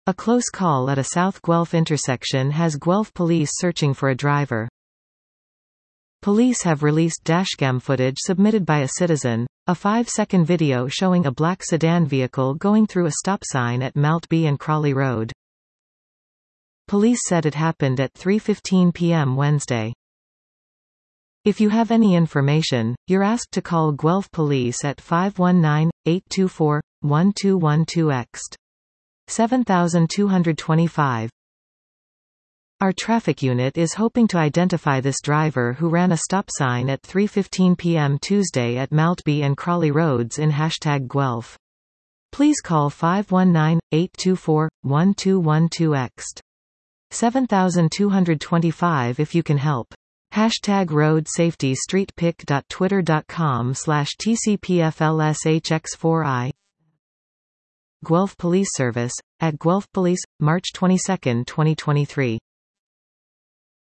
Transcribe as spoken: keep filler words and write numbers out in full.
A close call at a South Guelph intersection has Guelph police searching for a driver. Police have released dashcam footage submitted by a citizen, a five-second video showing a black sedan vehicle going through a stop sign at Maltby and Crawley Road. Police said it happened at three fifteen p m Wednesday. If you have any information, you're asked to call Guelph Police at five one nine, eight two four, one two one two X seven two two five. Our traffic unit is hoping to identify this driver who ran a stop sign at three fifteen p m Tuesday at Maltby and Crawley Roads in hashtag Guelph. Please call five one nine, eight two four, one two one two X seven two two five if you can help. Hashtag road safety streetpic dot twitter dot com slash T C P F L S H X four I. Guelph Police Service, at Guelph Police, March twenty-second, twenty twenty-three.